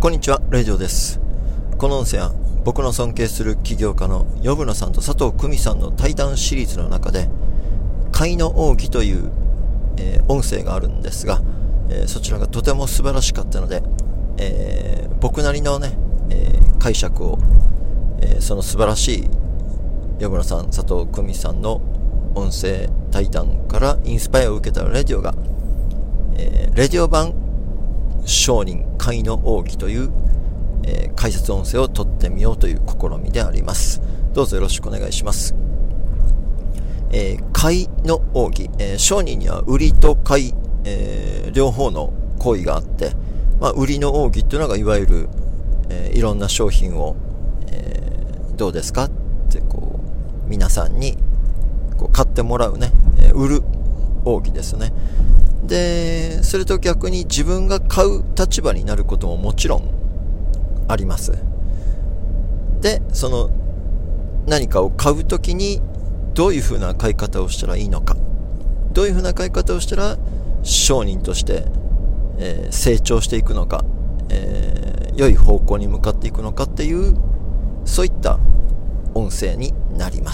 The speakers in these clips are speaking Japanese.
こんにちは、レイジョーです。この音声は僕の尊敬する起業家のヨブナさんと佐藤久美さんの対談シリーズの中で甲斐の奥義という、音声があるんですが、そちらがとても素晴らしかったので、僕なりのね、解釈を、その素晴らしいヨブナさん、佐藤久美さんの音声対談からインスパイアを受けたレディオが、レディオ版商人甲斐の奥義という、解説音声を取ってみようという試みであります。どうぞよろしくお願いします。甲斐の奥義、商人には売りと買い、両方の行為があって、売りの奥義というのがいわゆる、いろんな商品を、どうですかってこう皆さんにこう買ってもらうね、売る奥義ですね。で、それと逆に自分が買う立場になることももちろんあります。で、その何かを買うときにどういうふうな買い方をしたらいいのか、どういうふうな買い方をしたら商人として、成長していくのか、良い方向に向かっていくのかっていう、そういった音声になります。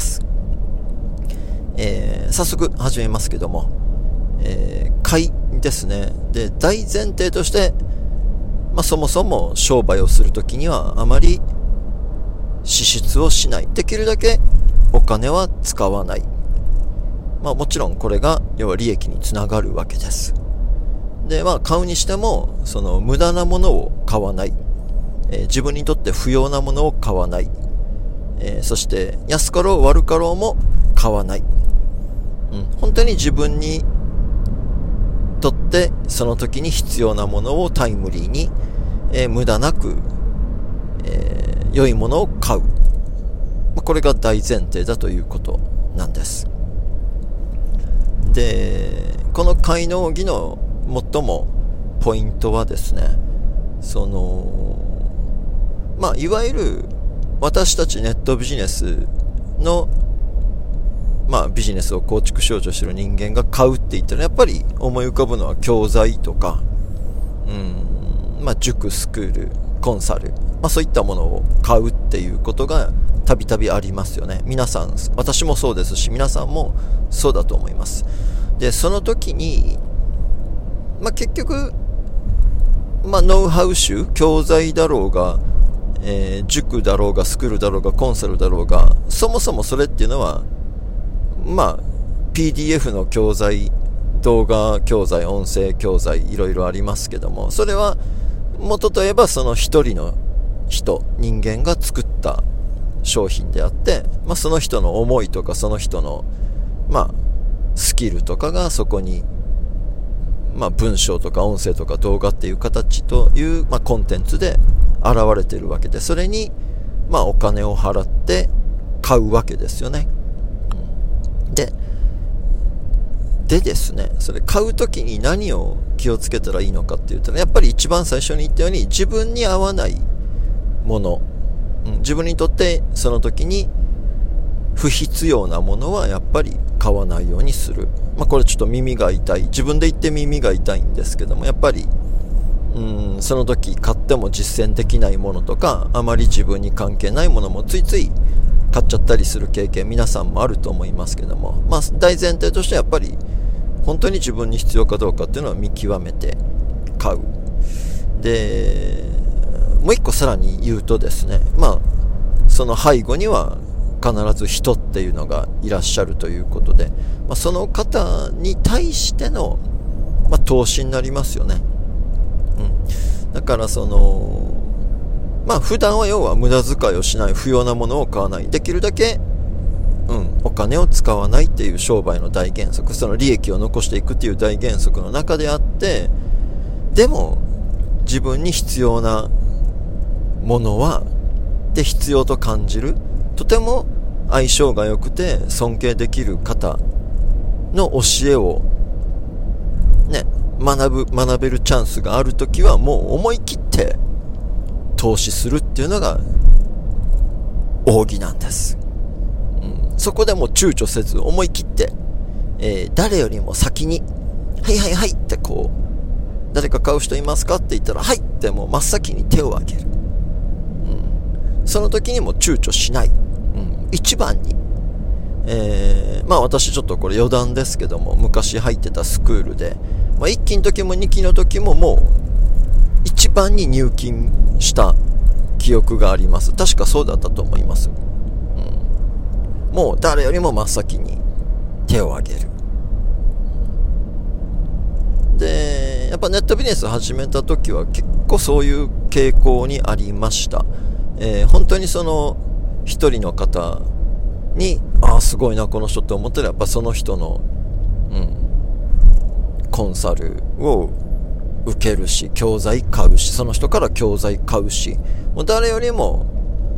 早速始めますけども、買いですね。で、大前提として、そもそも商売をするときにはあまり支出をしない。できるだけお金は使わない。もちろんこれが要は利益につながるわけです。で、買うにしてもその無駄なものを買わない。自分にとって不要なものを買わない。そして安かろう悪かろうも買わない。本当に自分にとってその時に必要なものをタイムリーに、無駄なく、良いものを買う。これが大前提だということなんです。で、この甲斐の奥義の最もポイントはですね、いわゆる私たちネットビジネスのビジネスを構築しようとしている人間が買うって言ったらやっぱり思い浮かぶのは教材とか、塾、スクール、コンサル、そういったものを買うっていうことがたびたびありますよね。皆さん、私もそうですし皆さんもそうだと思います。で、その時に結局ノウハウ集、教材だろうが、塾だろうがスクールだろうがコンサルだろうが、そもそもそれっていうのはPDF の教材、動画教材、音声教材、いろいろありますけども、それは元といえばその一人の人間が作った商品であって、その人の思いとかその人のスキルとかがそこに文章とか音声とか動画っていう形というコンテンツで現れているわけで、それにお金を払って買うわけですよね。でですね、それ買うときに何を気をつけたらいいのかって言ったら、やっぱり一番最初に言ったように自分に合わないもの、自分にとってその時に不必要なものはやっぱり買わないようにする。これちょっと耳が痛い、自分で言って耳が痛いんですけども、やっぱりその時買っても実践できないものとか、あまり自分に関係ないものもついつい買っちゃったりする経験、皆さんもあると思いますけども、大前提としてやっぱり本当に自分に必要かどうかっていうのは見極めて買う。で、もう一個さらに言うとですね、その背後には必ず人っていうのがいらっしゃるということで、その方に対しての、投資になりますよね。だから普段は要は無駄遣いをしない、不要なものを買わない、できるだけお金を使わないっていう商売の大原則、その利益を残していくっていう大原則の中であって、でも自分に必要なものはで必要と感じる、とても相性が良くて尊敬できる方の教えをね、学べるチャンスがあるときはもう思い切って投資するっていうのが奥義なんです。そこでも躊躇せず思い切って、誰よりも先にはいはいはいってこう誰か買う人いますかって言ったら、はいってもう真っ先に手を挙げる。その時にも躊躇しない。一番に。私ちょっとこれ余談ですけども、昔入ってたスクールで、1期の時も2期の時ももう、一番に入金した記憶があります。確かそうだったと思います。もう誰よりも真っ先に手を挙げる。で、やっぱネットビジネス始めた時は結構そういう傾向にありました。本当にその一人の方に、すごいなこの人って思ったら、やっぱその人の、コンサルを受けるし、教材買うし、その人から教材買うし、もう誰よりも、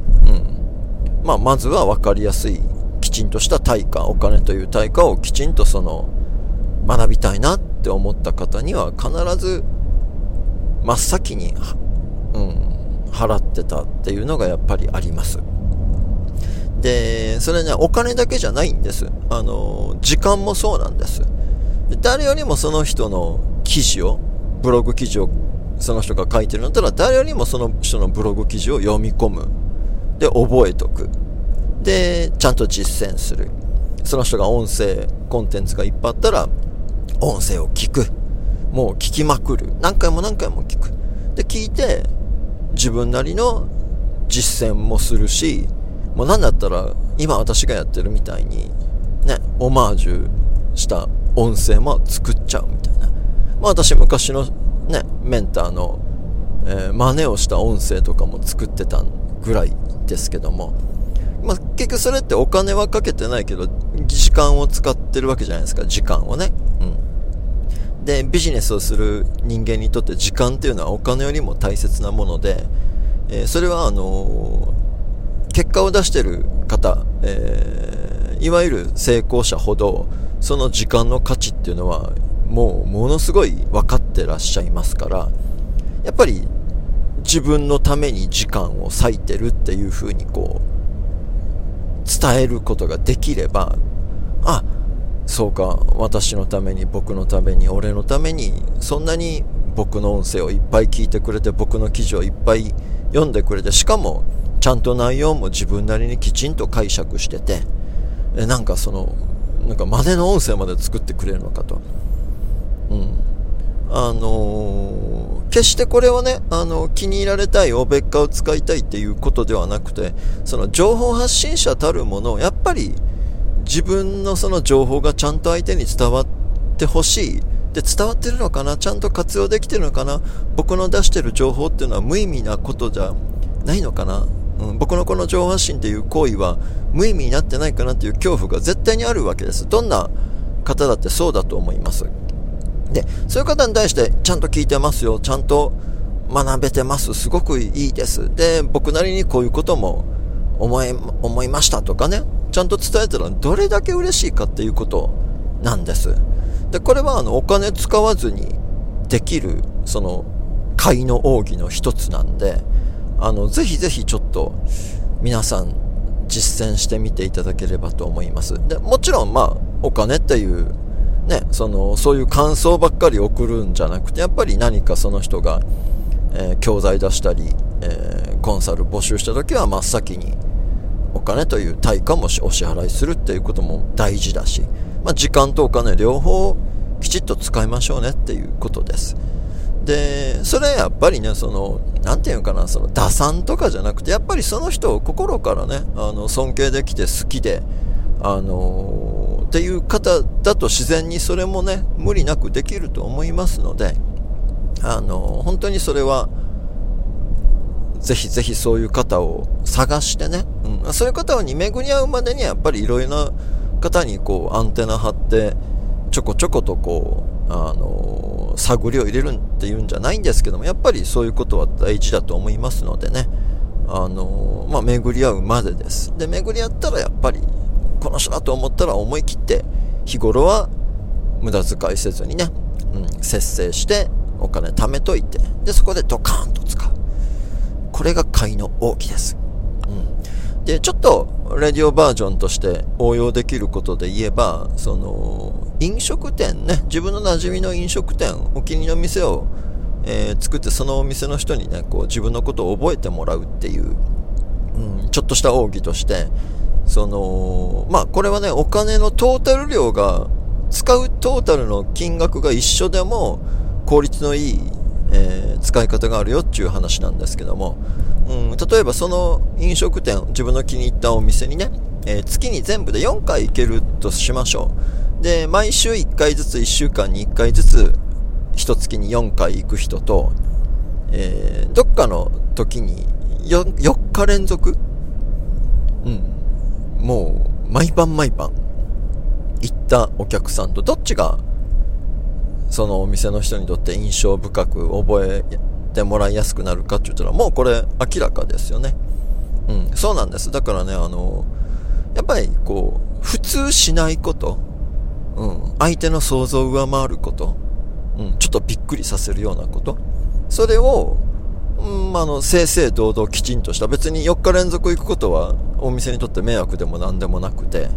まずは分かりやすい、きちんとした対価、お金という対価をきちんと学びたいなって思った方には必ず真っ先に、払ってたっていうのがやっぱりあります。で、それね、お金だけじゃないんです。時間もそうなんです。誰よりもその人の記事を、ブログ記事をその人が書いてるんだったら、誰よりもその人のブログ記事を読み込む。で、覚えとく。で、ちゃんと実践する。その人が音声、コンテンツがいっぱいあったら、音声を聞く。もう聞きまくる。何回も何回も聞く。で、聞いて、自分なりの実践もするし、もうなんだったら、今私がやってるみたいに、ね、オマージュした音声も作っちゃうみたいな。私昔のね、メンターの、真似をした音声とかも作ってたぐらいですけども、結局それってお金はかけてないけど、時間を使ってるわけじゃないですか、時間をね。で、ビジネスをする人間にとって時間っていうのはお金よりも大切なもので、それは結果を出してる方、いわゆる成功者ほど、その時間の価値っていうのは、もうものすごい分かってらっしゃいますから、やっぱり自分のために時間を割いてるっていう風に伝えることができれば、そうか、私のために、僕のために、俺のために、そんなに僕の音声をいっぱい聞いてくれて、僕の記事をいっぱい読んでくれて、しかもちゃんと内容も自分なりにきちんと解釈してて、なんか真似の音声まで作ってくれるのかと。決してこれはね、気に入られたい、おべっかを使いたいっていうことではなくて、その情報発信者たるものを、やっぱり自分のその情報がちゃんと相手に伝わってほしい。で、伝わってるのかな？ちゃんと活用できてるのかな？僕の出してる情報っていうのは無意味なことじゃないのかな？僕のこの情報発信っていう行為は無意味になってないかなっていう恐怖が絶対にあるわけです。どんな方だってそうだと思います。で、そういう方に対してちゃんと聞いてますよ。ちゃんと学べてます。すごくいいです。で、僕なりにこういうことも思いましたとかね。ちゃんと伝えたらどれだけ嬉しいかっていうことなんです。で、これはお金使わずにできる買いの奥義の一つなんで、ぜひぜひちょっと皆さん実践してみていただければと思います。で、もちろんお金っていうね、そういう感想ばっかり送るんじゃなくて、やっぱり何かその人が、教材出したり、コンサル募集した時は真っ先にお金という対価もお支払いするっていうことも大事だし、時間とお金両方きちっと使いましょうねっていうことです。で、それやっぱりね、なんていうかな、打算とかじゃなくて、やっぱりその人を心からね、尊敬できて好きで、っていう方だと自然にそれもね、無理なくできると思いますので、本当にそれは、ぜひぜひそういう方を探してね、そういう方に巡り合うまでにはやっぱりいろいろな方にアンテナ張って、ちょこちょこと探りを入れるっていうんじゃないんですけども、やっぱりそういうことは大事だと思いますのでね、巡り合うまでです。で、巡り合ったらやっぱり、この人だと思ったら思い切って日頃は無駄遣いせずにね、節制してお金貯めといて、でそこでドカーンと使う。これが買いの奥義です。で、ちょっとレディオバージョンとして応用できることで言えば、飲食店ね、自分の馴染みの飲食店、お気に入りの店を作って、そのお店の人にね、こう自分のことを覚えてもらうっていう、ちょっとした奥義として、これはね、お金のトータル量が、使うトータルの金額が一緒でも効率のいい、使い方があるよっていう話なんですけども、例えばその飲食店、自分の気に入ったお店にね、月に全部で4回行けるとしましょう。で、毎週1回ずつ、1週間に1回ずつ1月に4回行く人と、どっかの時に 4日連続、もう毎晩行ったお客さんと、どっちがそのお店の人にとって印象深く覚えてもらいやすくなるかって言ったら、もうこれ明らかですよね。そうなんです。だからね、やっぱりこう普通しないこと、相手の想像を上回ること、ちょっとびっくりさせるようなこと、それを正々堂々きちんとした、別に4日連続行くことはお店にとって迷惑でもなんでもなくて、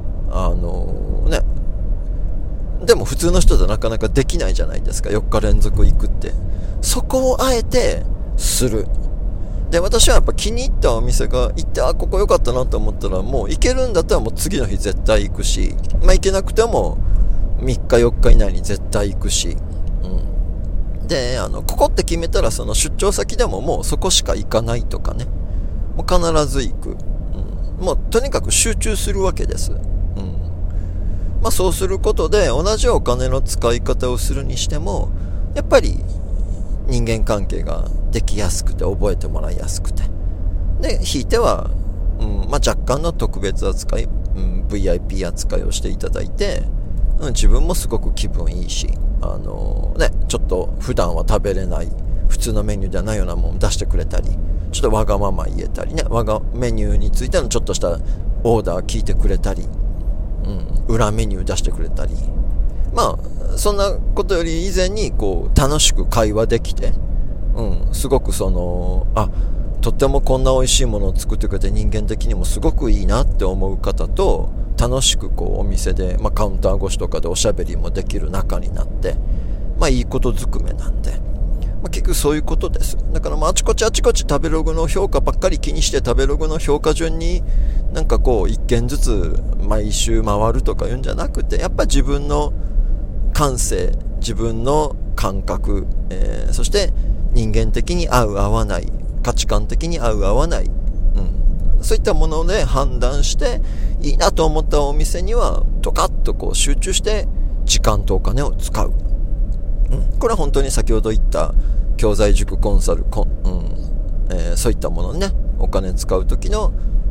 でも普通の人じゃなかなかできないじゃないですか、4日連続行くって。そこをあえてする。で、私はやっぱ気に入ったお店が行って、ここ良かったなと思ったら、もう行けるんだったらもう次の日絶対行くし、行けなくても3日4日以内に絶対行くし、で、ここって決めたら、その出張先でももうそこしか行かないとかね、もう必ず行く。もうとにかく集中するわけです。そうすることで、同じお金の使い方をするにしても、やっぱり人間関係ができやすくて、覚えてもらいやすくて、で、ひいては、若干の特別扱い、VIP 扱いをしていただいて、自分もすごく気分いいし、ちょっと普段は食べれない普通のメニューではないようなものを出してくれたり、ちょっとわがまま言えたりね、メニューについてのちょっとしたオーダー聞いてくれたり、裏メニュー出してくれたり、そんなことより以前にこう楽しく会話できて、すごくとってもこんな美味しいものを作ってくれて、人間的にもすごくいいなって思う方と楽しくこうお店で、カウンター越しとかでおしゃべりもできる仲になって、いいことずくめなんで、結局そういうことです。だからあちこち食べログの評価ばっかり気にして、食べログの評価順に一件ずつ毎週回るとか言うんじゃなくて、やっぱ自分の感性、自分の感覚、そして人間的に合う合わない、価値観的に合う合わない、そういったもので判断して、いいなと思ったお店にはドカッとこう集中して時間とお金を使う。これは本当に先ほど言った教材塾コンサル、そういったものにね、お金使う時の、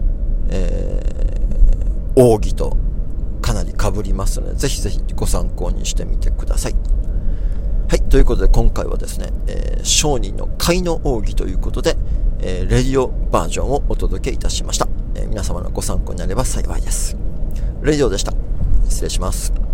奥義とかなり被りますので、ぜひぜひご参考にしてみてください。はい、ということで今回はですね、商人の買いの奥義ということで、レディオバージョンをお届けいたしました。皆様のご参考になれば幸いです。レディオでした。失礼します。